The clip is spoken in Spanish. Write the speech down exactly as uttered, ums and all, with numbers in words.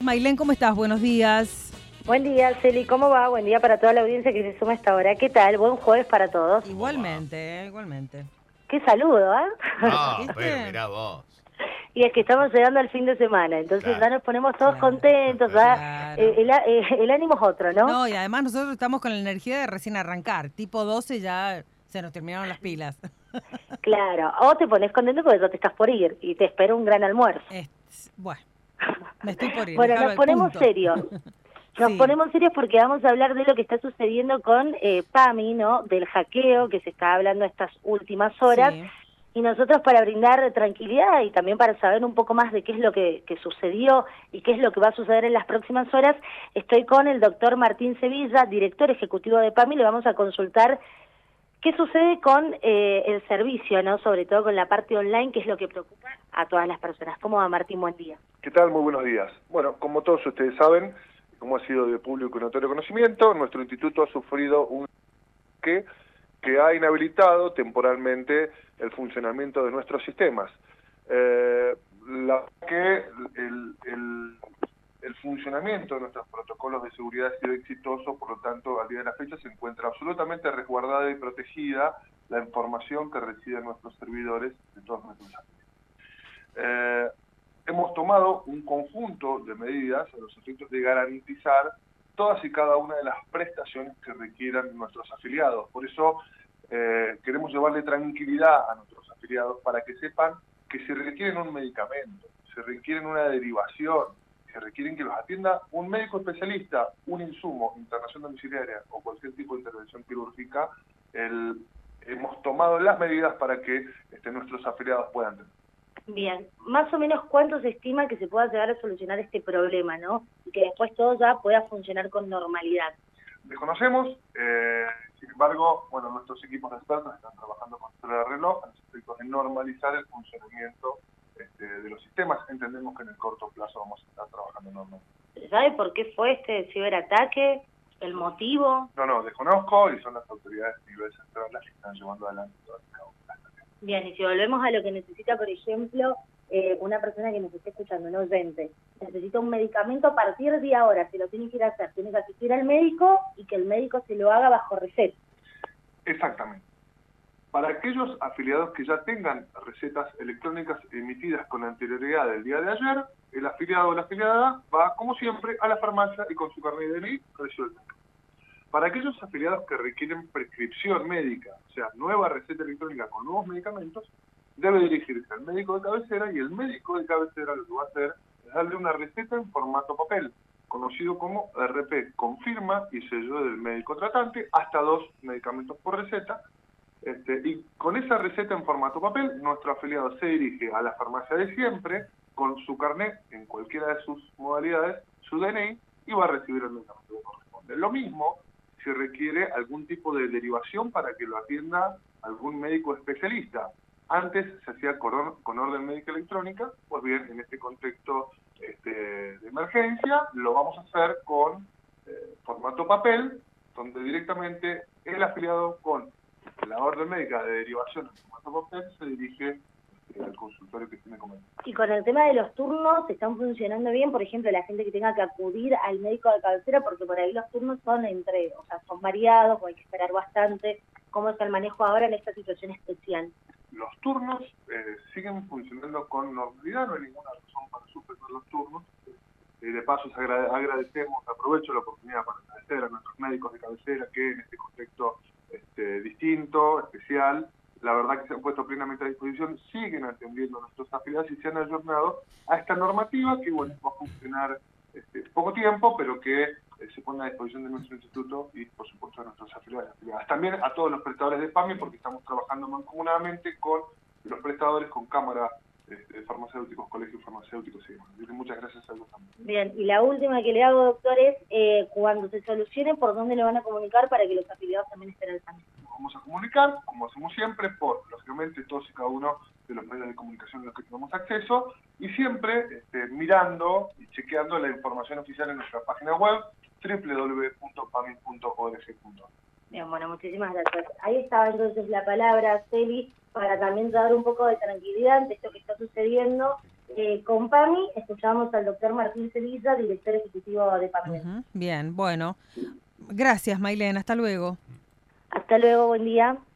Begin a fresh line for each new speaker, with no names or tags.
Mailén, ¿cómo estás? Buenos días.
Buen día, Celi, ¿cómo va? Buen día para toda la audiencia que se suma a esta hora. ¿Qué tal? Buen jueves para todos.
Igualmente, eh, igualmente.
Qué saludo, ¿ah?
Ah,
¿Viste?
pero mirá vos.
Y es que estamos llegando al fin de semana, entonces
Claro.
ya nos ponemos todos
Claro,
contentos, ya,
claro.
eh, el, eh, el ánimo es otro, ¿no?
No, y además nosotros estamos con la energía de recién arrancar. Tipo doce ya se nos terminaron las pilas.
Claro, o te pones contento porque ya te estás por ir y te espera un gran almuerzo.
Es- bueno, me estoy por ir.
Bueno,
déjalo
nos
ahí,
ponemos
punto.
serios. Nos
Sí.
ponemos serios porque vamos a hablar de lo que está sucediendo con eh, PAMI, ¿no? Del hackeo que se está hablando estas últimas horas.
Sí.
Y nosotros, para brindar tranquilidad y también para saber un poco más de qué es lo que, que sucedió y qué es lo que va a suceder en las próximas horas, estoy con el doctor Martín Sevilla, director ejecutivo de PAMI. Le vamos a consultar qué sucede con eh, el servicio, ¿no? Sobre todo con la parte online, que es lo que preocupa a todas las personas. ¿Cómo va, Martín? Buen día.
¿Qué tal? Muy buenos días. Bueno, como todos ustedes saben, como ha sido de público y notorio conocimiento, nuestro instituto ha sufrido un que que ha inhabilitado temporalmente el funcionamiento de nuestros sistemas. Eh, la que el, el, el funcionamiento de nuestros protocolos de seguridad ha sido exitoso, por lo tanto, al día de la fecha se encuentra absolutamente resguardada y protegida la información que reciben nuestros servidores de todos nuestros amigos. Eh, hemos tomado un conjunto de medidas a los efectos de garantizar todas y cada una de las prestaciones que requieran nuestros afiliados. Por eso eh, queremos llevarle tranquilidad a nuestros afiliados para que sepan que si requieren un medicamento, si requieren una derivación, si requieren que los atienda un médico especialista, un insumo, internación domiciliaria o cualquier tipo de intervención quirúrgica, el, hemos tomado las medidas para que este, nuestros afiliados puedan tener.
Bien, más o menos cuánto se estima que se pueda llegar a solucionar este problema, ¿no? Y que después todo ya pueda funcionar con normalidad.
Desconocemos, eh, sin embargo, bueno, nuestros equipos de expertos están trabajando con el reloj en los efectos de normalizar el funcionamiento este, de los sistemas. Entendemos que en el corto plazo vamos a estar trabajando normalmente.
¿Se sabe por qué fue este ciberataque? ¿El motivo?
No, no, desconozco y son las autoridades de nivel central las que están llevando adelante todas y cada una de las tareas.
Bien, y si volvemos a lo que necesita, por ejemplo, eh, una persona que nos esté escuchando, un oyente, necesita un medicamento a partir de ahora, se lo tiene que ir a hacer, tiene que asistir al médico y que el médico se lo haga bajo receta.
Exactamente. Para aquellos afiliados que ya tengan recetas electrónicas emitidas con anterioridad del día de ayer, el afiliado o la afiliada va, como siempre, a la farmacia y con su carnet de D N I resuelve. Para aquellos afiliados que requieren prescripción médica, o sea, nueva receta electrónica con nuevos medicamentos, debe dirigirse al médico de cabecera y el médico de cabecera lo que va a hacer es darle una receta en formato papel, conocido como R P, confirma y sello del médico tratante, hasta dos medicamentos por receta. Este, y con esa receta en formato papel, nuestro afiliado se dirige a la farmacia de siempre, con su carnet en cualquiera de sus modalidades, su D N I, y va a recibir el medicamento que corresponde. Lo mismo si requiere algún tipo de derivación para que lo atienda algún médico especialista. Antes se hacía con, con orden médica electrónica, pues bien, en este contexto este, de emergencia, lo vamos a hacer con eh, formato papel, donde directamente el afiliado con la orden médica de derivación en formato papel se dirige este, al consultorio que tiene convenio.
Y con el tema de los turnos, ¿están funcionando bien? Por ejemplo, la gente que tenga que acudir al médico de cabecera, porque por ahí los turnos son entre, o sea, son variados, o hay que esperar bastante. ¿Cómo es el manejo ahora en esta situación especial?
Los turnos eh, siguen funcionando con normalidad, no hay ninguna razón para suspender los turnos. Eh, de paso, agrade agradecemos, aprovecho la oportunidad para agradecer a nuestros médicos de cabecera que en este contexto este, distinto, especial, la verdad que se han puesto plenamente a disposición, siguen atendiendo a nuestros afiliados y se han ayornado a esta normativa que bueno, va a funcionar este, poco tiempo, pero que eh, se pone a disposición de nuestro instituto y por supuesto de nuestros afiliados y afiliadas. También a todos los prestadores de PAMI, porque estamos trabajando mancomunadamente con los prestadores, con cámara este, farmacéuticos, colegios farmacéuticos y demás. Así que muchas gracias a ellos también.
Bien, y la última que le hago, doctor, es eh, cuando se solucione, ¿por dónde le van a comunicar para que los afiliados también estén al tanto?
Nos vamos a comunicar, como hacemos siempre, por, lógicamente, todos y cada uno de los medios de comunicación a los que tenemos acceso, y siempre este, mirando y chequeando la información oficial en nuestra página web, doble u doble u doble u punto pami punto org punto ar.
Bien, bueno, muchísimas gracias. Ahí estaba entonces la palabra, Celi, para también dar un poco de tranquilidad ante esto que está sucediendo Eh, con PAMI escuchamos al doctor Martín Sevilla, director ejecutivo de PAMI.
Uh-huh. Bien, bueno. Gracias, Mailén. Hasta luego.
Hasta luego, buen día.